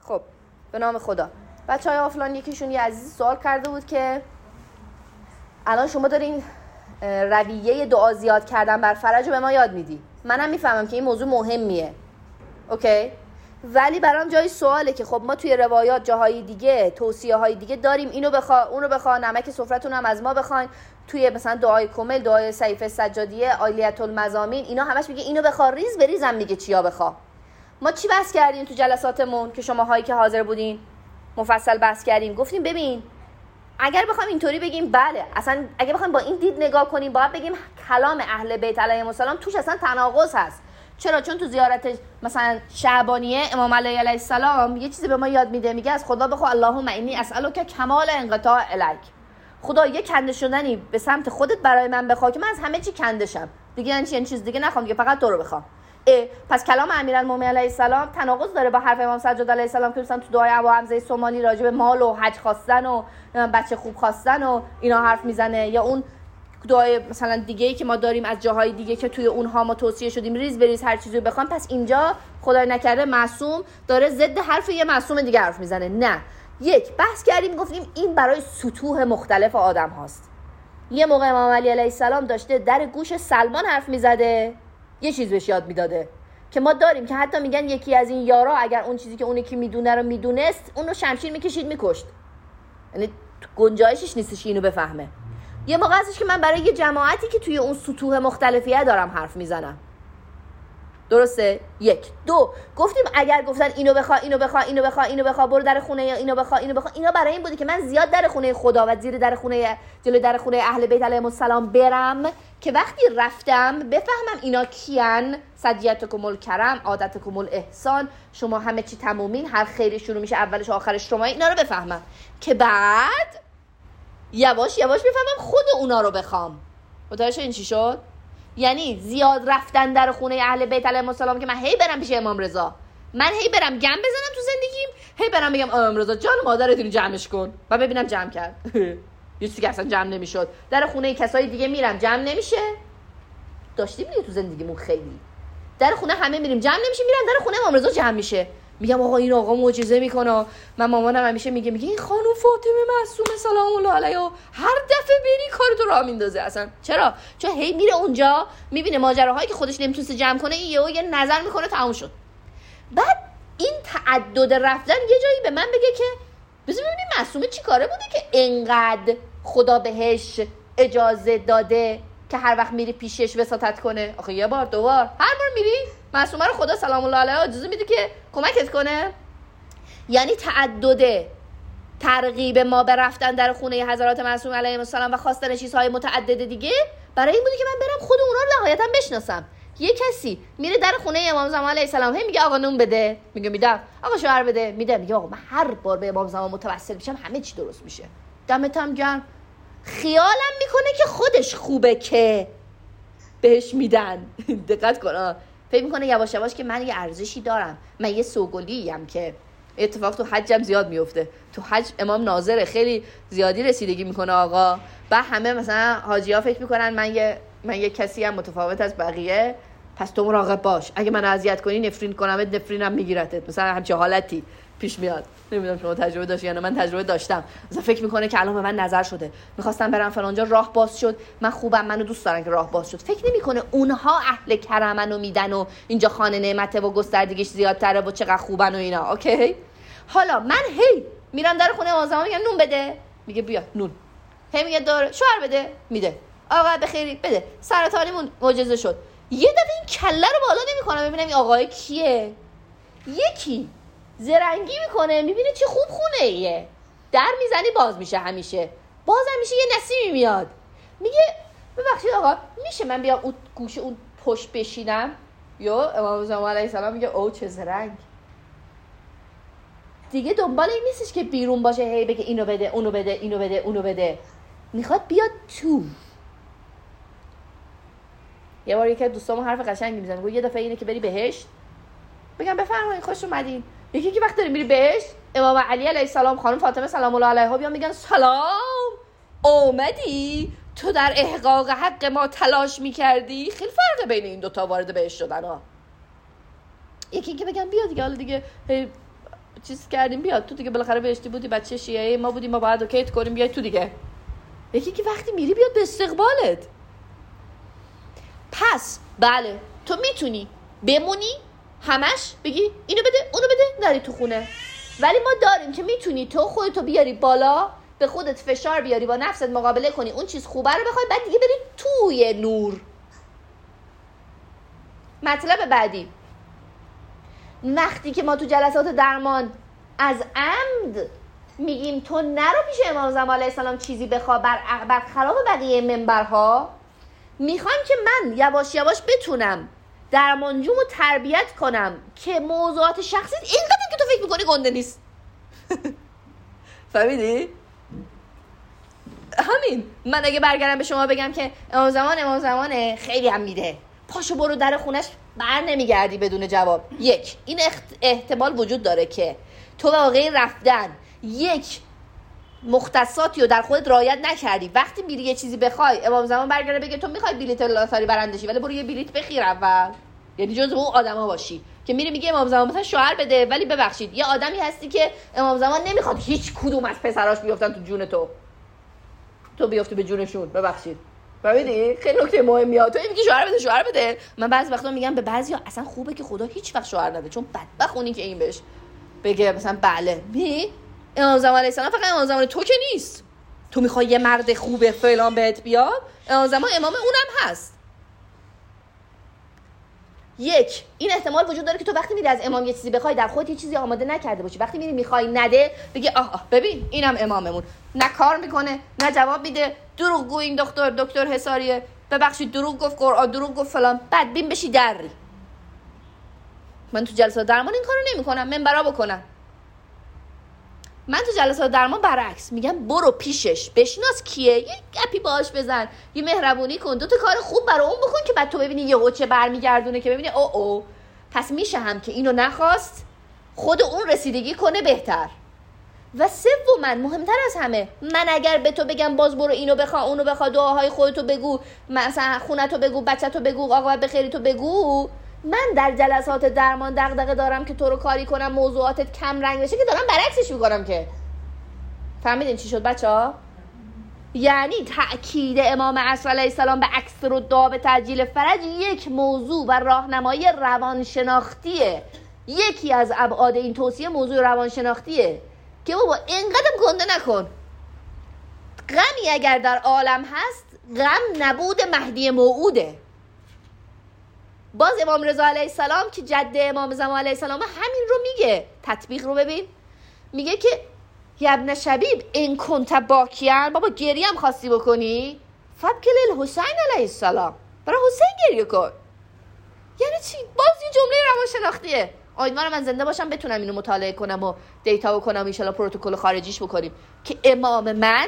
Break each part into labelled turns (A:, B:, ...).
A: خب به نام خدا. بچهای آفلاین یکیشون یه عزیز سوال کرده بود که الان شما دارین رویه دعا زیاد کردن بر فرج رو به ما یاد میدی. منم میفهمم که این موضوع مهمیه، اوکی، ولی برام جای سواله که خب ما توی روایات جاهای دیگه توصیه های دیگه داریم، اینو بخوا اونو بخوا، نمک سفرتون هم از ما بخواین، توی مثلا دعای کمل، دعای سیف سجادیه، عالیت المزامین، اینا همش میگه اینو بخوا، ریز به ریزم میگه چیا بخوا. ما چی بحث کردیم تو جلساتمون که شماهایی که حاضر بودین مفصل بحث کردیم؟ گفتیم ببین اگر بخوام اینطوری بگیم بله، اصلا اگه بخوام با این دید نگاه کنیم باید بگیم کلام اهل بیت علیهم السلام توش اصلا تناقض هست. چرا؟ چون تو زیارت مثلا شعبانیه امام علی علیه السلام یه چیزی به ما یاد میده، میگه از خدا بخوا اللهم انی اسالک کمال انقطاع الیک، خدا یه کنده شدنی به سمت خودت برای من بخوا که من از همه چی کندشم دیگه، این چیز دیگه نخوام دیگه، فقط تو رو بخوام. پس کلام امیرالمومنین علیه السلام تناقض داره با حرف امام سجاد علیه السلام که مثلا تو دعای ابو حمزه سومانی راجع به مال و حج خواستن و بچه خوب خواستن و اینا حرف میزنه، یا اون دعای مثلا دیگه‌ای که ما داریم از جاهای دیگه که توی اونها ما توصیه شدیم ریز بریز هر چیزی رو بخوام. پس اینجا خدای نکرده معصوم داره ضد حرف یه معصوم دیگه حرف میزنه. نه، یک بحث کردیم گفتیم این برای سطوح مختلف آدم هاست. یه موقع امام علی علیه السلام داشته در گوش سلمان حرف میزده، یه چیز بهش یاد میداده که ما داریم که حتی میگن یکی از این یارا اگر اون چیزی که اون یکی میدونه رو میدونست اون رو شمشیر میکشید میکشت، یعنی گنجایشش نیستش اینو بفهمه. یه موقع هستش که من برای یه جماعتی که توی اون سطوح مختلفیه دارم حرف میزنم، درسته؟ یک. دو، گفتیم اگر گفتن اینو بخوا اینو بخوا اینو بخوا اینو بخوا برو در خونه یا اینو بخوا اینو بخوا، اینا برای این بوده که من زیاد در خونه خدا و زیر در خونه جلوی در خونه اهل بیت علیهم السلام برم که وقتی رفتم بفهمم اینا کیان، صدیتکم الکرم، عادتکم الاحسان، شما همه چی تمومین، هر خیری شروع میشه اولش و آخرش شما، اینا رو بفهمم که بعد یواش یواش بفهمم خود اونا رو بخوام. متوجه این چی شد؟ یعنی زیاد رفتن در خونه اهل بیت علیهم السلام که من هی برم پیش امام رضا، من هی برم گم بزنم تو زندگیم، هی برم بگم امام رضا جان مادرتون جمعش کن و ببینم جمع کرد یه چیزی که اصلا جمع نمیشد. در خونه کسای دیگه میرم جمع نمیشه، داشتیم دیگه تو زندگیمون خیلی در خونه همه میریم جمع نمیشه، میرم در خونه امام رضا جمع میشه. میگم آقا این آقا معجزه میکنه. من مامانم همیشه میگه این خانم فاطمه معصومه سلام الله علیها هر دفعه بری کارتو راه میندازه. اصلا چرا؟ چون هی میره اونجا میبینه ماجراهایی که خودش نمیتونه جمع کنه، یه نظر میکنه تموم شد. بعد این تعدد رفتن یه جایی به من بگه که بذار ببینیم معصومه چی کاره بوده که انقدر خدا بهش اجازه داده که هر وقت میری پیشش وساطت کنه. آخه یه بار دو بار هر بار میری معصومه رو خدا سلام الله علیها اجازه میده که کمکت کنه. یعنی تعدد ترغیب ما به رفتن در خونه حضرات معصوم علیهم السلام و خواستن چیزهای متعدد دیگه برای این بوده که من برم خود اونا رو نهایتا بشناسم. یه کسی میره در خونه امام زمان علیه السلام هی میگه آقا نون بده، میگه میدم، آقا شوهر بده، میده، میگه آقا من هر بار به امام زمان متوسل میشم همه چی درست میشه، دمت هم گرم. خیالم میکنه که خودش خوبه که بهش میدن. دقت کن، فکر میکنه یواش یواش که من یه ارزشی دارم، من یه سوگلیم که اتفاق تو حجم زیاد میفته. تو حج امام ناظر خیلی زیادی رسیدگی میکنه آقا، و همه مثلا حاجی‌ها فکر میکنن من یه کسی هم متفاوت از بقیه، پس تو مراقب باش، اگه من اذیت کنی نفرین کنم نفرینم میگیرتت، مثلا همچین حالتی پیش میاد. نمیدونم شما تجربه داشتی یا نه، من تجربه داشتم. مثلا فکر میکنه که الان به من نظر شده، میخواستم برم فلانجا راه باز شد، من خوبم، منو دوست دارن که راه باز شد. فکر نمیکنه اونها اهل کرمن و میدن و اینجا خانه نعمته و گستردگیش زیادتره و چقدر خوبن و اینا. اوکی، حالا من هی میرم در خونه امام میگم نون بده، میگه بیا نون، هی میگه داره شوهر بده، میده، آقا بخیری بده، سرطانیمون معجزه شد. یه دفعه این کله رو بالا نمیکنم ببینم این آقای کیه. یکی زرنگی میکنه میبینه چه خوب خونه ایه، در میزنی باز میشه، همیشه بازم میشه، یه نسیمی میاد میگه ببخشید آقا میشه من بیام اون گوشه اون پشت بشینم؟ یا امام زمان علیه السلام میگه او چه زرنگ. دیگه دنبال این نیستش که بیرون باشه هی بگه اینو بده اونو بده اینو بده اونو بده، میخواد بیاد تو. یه بار یکی دوستامون حرف قشنگی میزنه، گفت یه دفعه اینه که بری بهشت بگم بفرمایید خوش اومدین، یکی که وقت داری میری بهشت امام علی علیه السلام خانم فاطمه سلام الله علیها بیان میگن سلام اومدی تو در احقاق حق ما تلاش میکردی. خیلی فرق بین این دوتا وارد بهشت شدن ها. یکی که بگم بیا دیگه، حالا دیگه چیز کردیم بیاد تو دیگه، بالاخره بهشتی بودی، بچه شیعه ما بودیم، ما باید اوکیت کنیم بیای تو دیگه. یکی که وقتی میری بیاد به استقبالت. پس بله تو میتونی بمونی همش بگی اینو بده اونو بده نری تو خونه، ولی ما داریم که میتونی تو خودتو بیاری بالا، به خودت فشار بیاری، با نفست مقابله کنی، اون چیز خوبه رو بخوای، بعد دیگه بری توی نور. مطلب بعدی، وقتی که ما تو جلسات درمان از عمد میگیم تو نرو پیش امام زمان علیه السلام چیزی بخوا برخلاف بقیه منبرها، میخوایم که من یواش یواش بتونم درمانجومو تربیت کنم که موضوعات شخصی اینقدر که تو فکر میکنی گنده نیست. فهمیدی؟ همین. من اگه برگردم به شما بگم که امام زمان خیلی هم میده، پاشو برو در خونش، بر نمیگردی بدون جواب. یک، این احتمال وجود داره که تو واقعی رفتن یک مختصاتی رو در خودت رعایت نکردی، وقتی میری یه چیزی بخوای امام زمان برگرده بگه تو میخوای بلیت لاتاری برنده شی ولی برو یه بلیت بخیر اول، یعنی جزو اون آدما باشی که میره میگه امام زمان مثلا شوهر بده، ولی ببخشید یه آدمی هستی که امام زمان نمیخواد هیچ کدوم از پسراش بیافتن تو جون تو بیافتی به جونشون. ببخشید فهمیدی؟ خیلی نکته مهمیه. تو میگی شوهر بده. من بعضی وقتا میگم به بعضیا اصلا خوبه که خدا هیچ وقت شوهر نده، چون بدبخت اونی که این بهش بگه مثلا بله امام زمان علیه السلام فقط امام زمان تو که نیست، تو میخوای یه مرد خوبه فلان بهت بیاد، امام زمان امام اونم هست. یک، این احتمال وجود داره که تو وقتی میری از امام یه چیزی بخوای در خودت یه چیزی آماده نکرده باشی، وقتی میری میخوای نده بگی آها ببین اینم اماممون، نه کار میکنه نه جواب میده، دروغگو این دکتر حصاریه، ببخشید دروغ گفت قرآن، دروغ گفت فلان، بدبین بشی دری. من تو جلسات درمان این کارو نمیکنم، منبرا بکنم. من تو جلسات درمان برعکس میگم برو پیشش، بشناس کیه، یه گپی باهاش بزن، یه مهربونی کن، دو تا کار خوب برای اون بکن که بعد تو ببینی یهو چه برمیگردونه، که ببینی او پس میشه هم که اینو نخواست خود اون رسیدگی کنه بهتر. و سوماً مهمتر از همه، من اگر به تو بگم باز برو اینو بخوا اونو بخوا، دعاهای خودتو بگو، مثلا خونتو بگو، بچه‌تو بگو، آقا بخیرتو بگو، من در جلسات درمان دغدغه دارم که تو رو کاری کنم موضوعاتت کم رنگ بشه که دارم برعکسش میکنم. که فهمیدین چی شد بچه‌ها؟ یعنی تأکید امام عصر علیه السلام به اکثر الدعا به تعجیل فرج یک موضوع و راهنمایی روانشناختیه. یکی از ابعاد این توصیه موضوع روانشناختیه که بابا اینقدر گنده نکن. غمی اگر در عالم هست غم نبود مهدی موعوده. باز امام رضا علیه السلام که جد امام زمان علیه السلام همین رو میگه، تطبیق رو ببین، میگه که ابن شبیب این کنت باکیان، بابا گریه هم خواستی بکنی فبکل الحسین علیه السلام، برای حسین گریه کن. یعنی چی؟ باز این جمله روانشناختیه. امیدوارم من زنده باشم بتونم اینو مطالعه کنم و دیتا بکنم، ان شاءالله پروتکل خارجیش بکنیم که امام من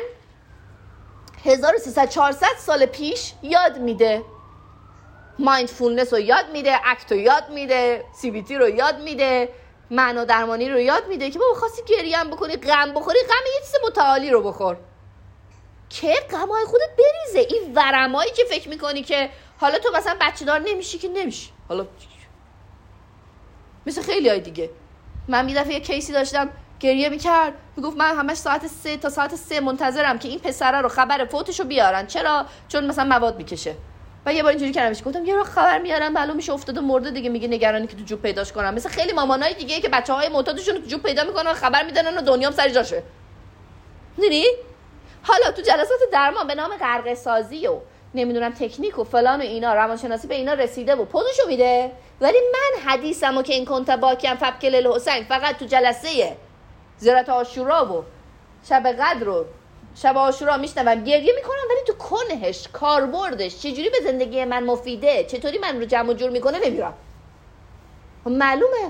A: 1300-400 سال پیش یاد میده، مایندفولنس رو یاد میده، اکت رو یاد میده، سی بی تی رو یاد میده، معنا درمانی رو یاد میده که بابا خواستی گریه هم بکنی، غم بخوری، غم یه چیز متعالی رو بخور که غمای خودت بریزه. این ورمایی که فکر میکنی که حالا تو مثلا بچه دار نمیشی که نمیشی، حالا مثل خیلی های دیگه. من یه دفعه یه کیسی داشتم گریه میکرد، میگفت من همش ساعت 3 تا ساعت 3 منتظرم که این پسره رو خبر فوتشو بیارن. چرا؟ چون مثلا مواد میکشه. و یه بار اینجوری کردمش، گفتم یه رو خبر میارن معلوم میشه افتاده مرده دیگه، میگه نگرانی که تو جوب پیداش کنم. مثل خیلی مامانای دیگه که بچه‌های معتادشون رو تو جوب پیدا میکنن، خبر میدن و دنیام سر جاشه. دیدی؟ حالا تو جلسات درمان به نام غرق سازی و نمیدونم تکنیک و فلان و اینا، روانشناسی به اینا رسیده و پوزشو میده، ولی من حدیثمو که این کنت باکیم فبکل الحسین فقط تو جلسه زیارت عاشورا و شب قدر و شب عاشورا میشنوم گریه میکنم، ولی تو کنهش، کاربردش، چجوری به زندگی من مفیده، چطوری من رو جمع و جور میکنه نمیرم. معلومه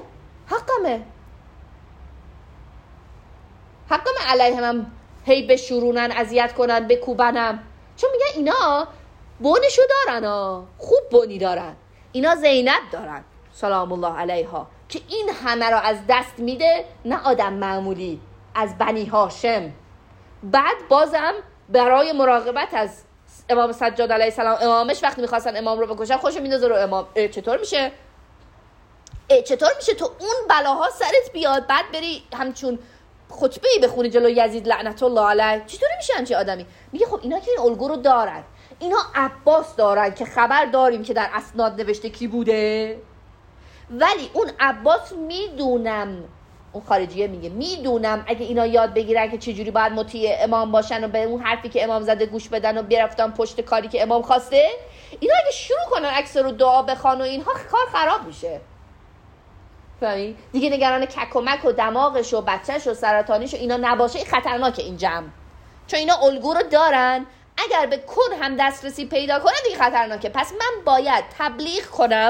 A: حقمه علیه من هی بشورونن، اذیت کنن، بکوبنم، چون میگن اینا بونشو دارن، خوب بونی دارن، اینا زینب دارن سلام الله علیها که این همه رو از دست میده، نه آدم معمولی از بنی هاشم. بعد بازم برای مراقبت از امام سجاد علیه السلام، امامش وقتی میخواستن امام رو بکشن خوشو میندازه رو امام. چطور میشه؟ چطور میشه تو اون بلاها سرت بیاد بعد بری همچون خطبه‌ای بخونی جلو یزید لعنت الله علیه؟ چطوری میشه همچین آدمی؟ میگه خب اینا که این الگو رو دارن، اینا عباس دارن که خبر داریم که در اسناد نوشته کی بوده، ولی اون عباس میدونم، اون خارجیه میگه میدونم اگه اینا یاد بگیرن که چجوری باید مطیع امام باشن و به اون حرفی که امام زده گوش بدن و برفتن پشت کاری که امام خواسته، اینا اگه شروع کنن اکثر رو دعا بخوان و اینها کار خراب میشه. فهمی؟ دیگه نگران کک و مک و دماغش و بچهش و سرطانیش و اینا نباشه، این خطرناکه این جمع، چون اینا الگو رو دارن، اگر به کن هم دسترسی پیدا کنن دیگه خطرناکه. پس من باید تبلیغ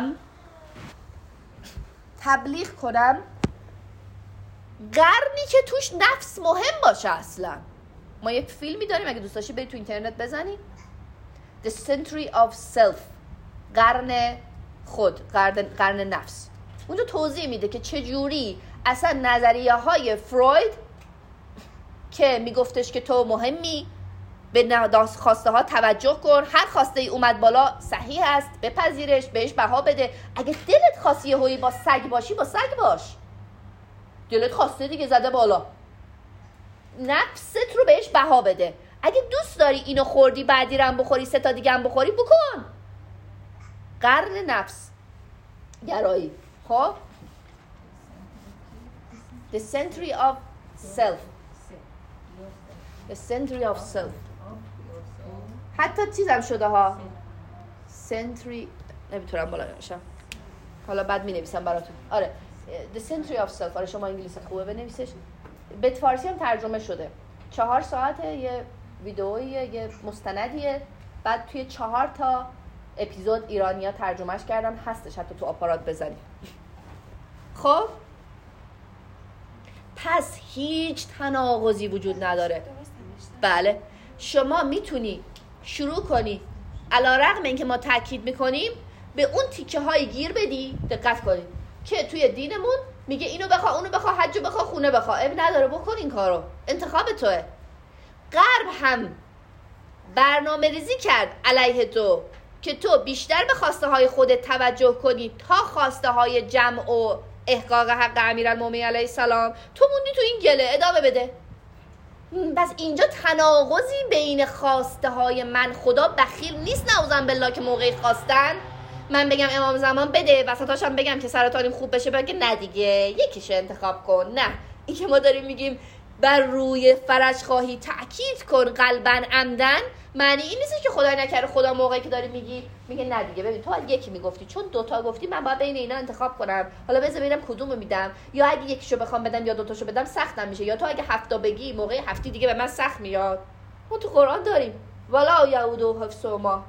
A: کنم قرنی که توش نفس مهم باشه. اصلا ما یک فیلمی داریم اگه دوست داشتی برید تو اینترنت بزنید، The Century of Self، قرن خود، قرن نفس. اونجا توضیح میده که چجوری اصلا نظریه های فروید که میگفتش که تو مهمی، به خواسته ها توجه کن، هر خواسته ای اومد بالا صحیح است، بپذیرش، بهش بها بده. اگه دلت خواسته یهویی با سگ باشی، با سگ باش، دلت خواسته دیگه زده بالا، نفست رو بهش بها بده. اگه دوست داری اینو خوردی بعدی رو هم بخوری، 3 تا دیگه هم بخوری، بکن. قرن نفس گرایی. خب The Century of Self، The Century of Self. حتی چیزم شده ها، Century، نمیتونم بالا نمیشم، حالا بعد می نویسم براتون. آره The Century of Self. آره شما انگلیسی خوبه بنویسش. به فارسی هم ترجمه شده. 4 ساعته، یه ویدئویه، یه مستندیه، بعد توی 4 تا اپیزود ایرانی‌ها ترجمهش کردن، هستش حتی تو آپارات بزنید. خب پس هیچ تناقضی وجود نداره. بله شما میتونی شروع کنی علیرغم اینکه ما تاکید میکنیم به اون تیکه های گیر بدی. دقت کنید که توی دینمون میگه اینو بخوا، اونو بخوا، حجو بخوا، خونه بخوا، اب نداره، بکن این کارو، انتخاب توه. غرب هم برنامه ریزی کرد علیه تو که تو بیشتر به خواسته های خودت توجه کنی تا خواسته های جمع و احقاق حق امیرالمومنین علیه السلام. تو موندی تو این گله، ادامه بده. بس اینجا تناقضی بین خواسته های من خدا بخیل نیست نعوذن بالله که موقعی خواستن من بگم امام زمان بده، وسطاشم بگم که سرطانیم خوب بشه، بگه نه دیگه یکیش انتخاب کن. نه، این که ما داریم میگیم بر روی فرج خواهی تأکید کن قلباً عمدن، معنی این نیست که خدای نکره خدا موقعی که داری میگی میگه نه دیگه ببین تو یکی میگفتی، چون 2 تا گفتی من باید بین اینا انتخاب کنم، حالا بذار ببینم کدومو میدم، یا اگه یکیشو بخوام بدم یا 2 تاشو بدم سختم میشه، یا تو اگه 7 تا بگی موقع 7 دیگه به من سخت میاد. ما تو قرآن داریم والا یعود حفظهما،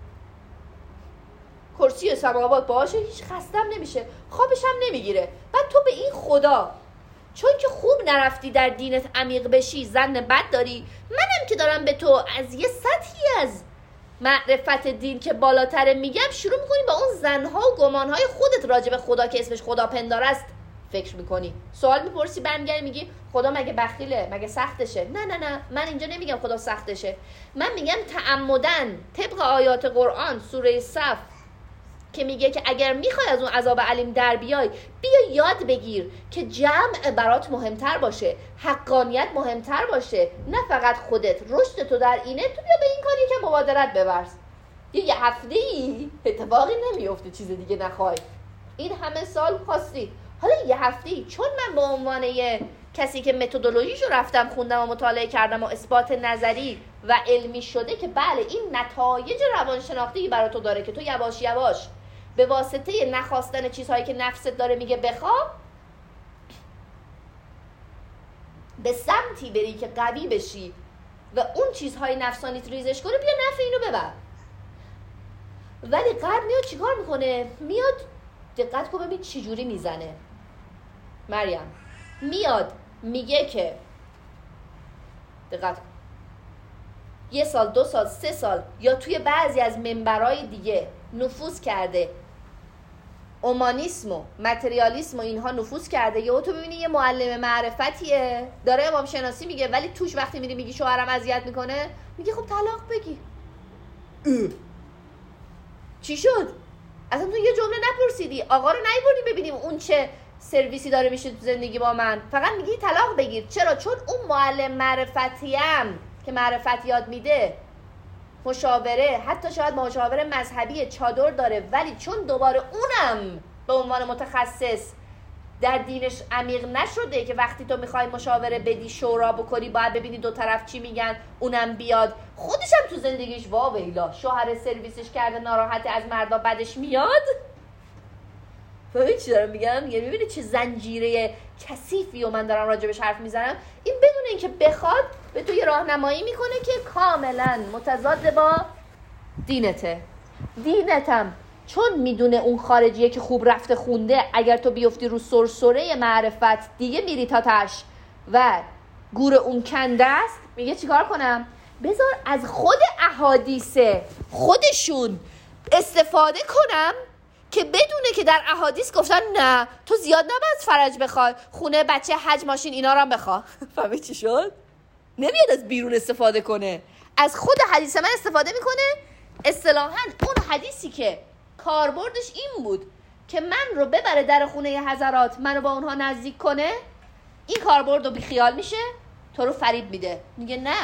A: کرسی سماوات باشه هیچ خستم نمیشه، خوابش هم نمیگیره. بعد تو به این خدا چون که خوب نرفتی در دینت عمیق بشی زن بد داری. منم که دارم به تو از یه سطحی از معرفت دین که بالاتره میگم، شروع میکنی با اون زنها و گمانهای خودت راجع به خدا که اسمش خدا پندار است فکر میکنی، سوال میپرسی، برمیگردی میگی خدا مگه بخیله، مگه سختشه؟ نه من اینجا نمیگم خدا سختشه، من میگم تعمدن طبق آیات قرآن سوره صف که میگه که اگر میخوای از اون عذاب علیم در بیای، بیا یاد بگیر که جمع برات مهمتر باشه، حقانیت مهمتر باشه، نه فقط خودت. رشد تو در اینه، تو بیا به این کاری که مبادرت بورز. یه هفته‌ای اتفاقی نمیفته چیز دیگه نخوای، این همه سال خواستی، حالا یه هفته‌ای. چون من به عنوان یه کسی که متدولوژیشو رفتم خوندم و مطالعه کردم و اثبات نظری و علمی شده که بله این نتایج روانشناختی برای تو داره که تو یواش یواش به واسطه نخواستن چیزهایی که نفست داره میگه بخوا، به سمتی بری که قوی بشی و اون چیزهای نفسانیت ریزش کنه، بیا نفع اینو ببر. ولی غرب میاد چیکار میکنه؟ میاد دقت کن ببین چی جوری میزنه. مریم میاد میگه که دقت کن 1 سال 2 سال 3 سال یا توی بعضی از منبرهای دیگه نفوذ کرده، اومانیسم و متریالیسم و اینها نفوذ کرده، یا تو ببینی یه معلم معرفتیه داره امام شناسی میگه، ولی توش وقتی میری میگی شوهرم اذیت میکنه، میگه خب طلاق بگی. چی شد؟ اصلا تو یه جمله نپرسیدی، آقا رو نیبردیم ببینیم اون چه سرویسی داره میشه تو زندگی با من، فقط میگی طلاق بگیر. چرا؟ چون اون معلم معرفتیم که معرفت یاد میده، مشاوره، حتی شاید مشاوره مذهبی چادر داره، ولی چون دوباره اونم به عنوان متخصص در دینش عمیق نشده که وقتی تو میخوای مشاوره بدی شورا بکنی باید ببینی دو طرف چی میگن، اونم بیاد. خودش هم تو زندگیش واویلا شوهر سرویسش کرده ناراحته از مردا بدش میاد. فهمی چی دارم میگم؟ یعنی میبینی چه زنجیره کثیفی و من دارم راجبش حرف میزنم. این بدون اینکه بخواد به تو یه راهنمایی میکنه که کاملا متضاد با دینته. دینتم چون میدونه اون خارجیه که خوب رفته خونده، اگر تو بیفتی رو سرسره معرفت دیگه میری تاتش و گور اون کنده است، میگه چیکار کنم؟ بذار از خود احادیث خودشون استفاده کنم که بدونه که در احادیث گفتن نه تو زیاد نباید فرج بخوای، خونه، بچه، حج، ماشین اینا رو هم بخوا. فهمی چی شد؟ نمیاد از بیرون استفاده کنه، از خود حدیث من استفاده میکنه. اصطلاحاً اون حدیثی که کاربردش این بود که من رو ببره در خونه حضرات، منو با اونها نزدیک کنه، این کاربرد رو بیخیال میشه، تو رو فریب میده، میگه نه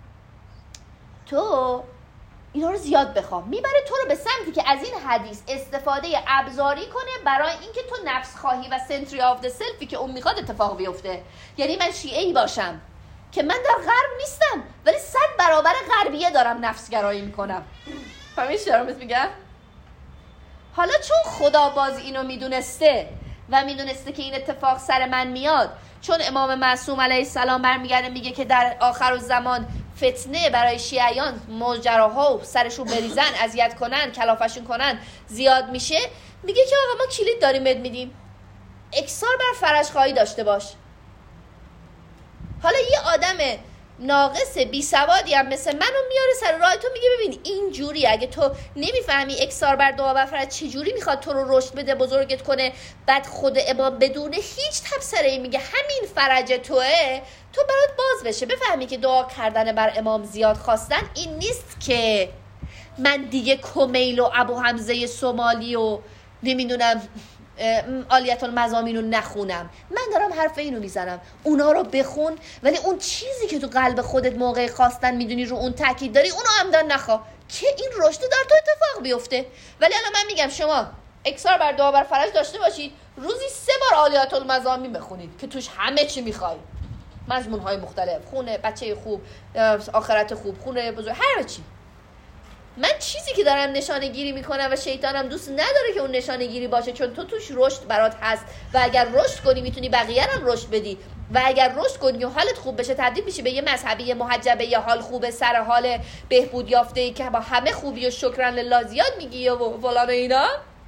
A: تو اینا رو زیاد بخواه، میبره تو رو به سمتی که از این حدیث استفاده ابزاری کنه برای اینکه تو نفس خواهی و سنتری آف د سلفی که اون میخواد اتفاق بیفته. یعنی من شیعه‌ای باشم که من در غرب نیستم ولی 100 برابر غربیه دارم نفسگرایی میکنم. فهمیدی چی دارم میگم؟ حالا چون خدا باز اینو میدونسته و میدونسته که این اتفاق سر من میاد، چون امام معصوم علیه السلام برمیگرده میگه که در آخر الزمان فتنه برای شیعیان، ماجراها و سرشون بریزن، اذیت کنن، کلافشون کنن زیاد میشه، میگه که آقا ما کلید داریم بهت میدیم، اکثار بر فرج خواهی داشته باش. حالا یه آدم ناقص بی سوادی هم مثل منو میاره سر راه تو، میگه ببین این جوری اگه تو نمیفهمی اکثار بر دعا و فرج چجوری میخواد تو رو رشد بده، بزرگت کنه، بعد خود امام بدون هیچ تبصره‌ای میگه همین فرج توه، تو برات باز بشه بفهمی که دعا کردن بر امام زیاد خواستن این نیست که من دیگه کمیل و ابو حمزه سومالی و نمیدونم عالیت المزامین رو نخونم. من دارم حرف اینو میزنم، اونا رو بخون، ولی اون چیزی که تو قلب خودت موقع خواستن میدونی رو اون تاکید داری اونو همدان نخوا که این رشد در تو اتفاق بیفته. ولی الان من میگم شما اکثار بر دعا بر فرج داشته باشید، روزی 3 بار عالیت المزامین بخونید که توش همه چی میخوای، مضمون‌های مختلف، خونه، بچه خوب، آخرت خوب، خونه بزرگ، هر چی. من چیزی که دارم نشانه گیری میکنم و شیطانم دوست نداره که اون نشانه گیری باشه، چون تو توش رشد برات هست و اگر رشد کنی میتونی بقیه هم رشد بدی و اگر رشد کنی و حالت خوب بشه تبدیل میشی به یه مذهبی محجبه یا حال خوبه سر حال بهبود یافته‌ای که با همه خوبی و شکران لله زیاد میگی و فلان و اینا.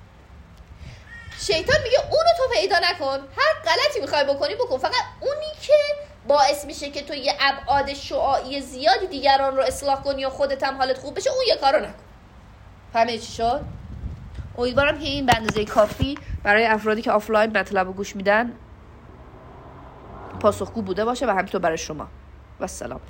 A: شیطان میگه اونو تو پیدا نکن، هر غلطی میخوای بکنی بکن، فقط اونی که باعث میشه که تو یه ابعاد شعاعی زیادی دیگران رو اصلاح کنی و خودت هم حالت خوب بشه اون یه کارو نکن. فهمیدی چی شد؟ امیدوارم که این به اندازه کافی برای افرادی که آفلاین مطلب رو گوش میدن پاسخگو بوده باشه و همینطور برای شما. و السلام.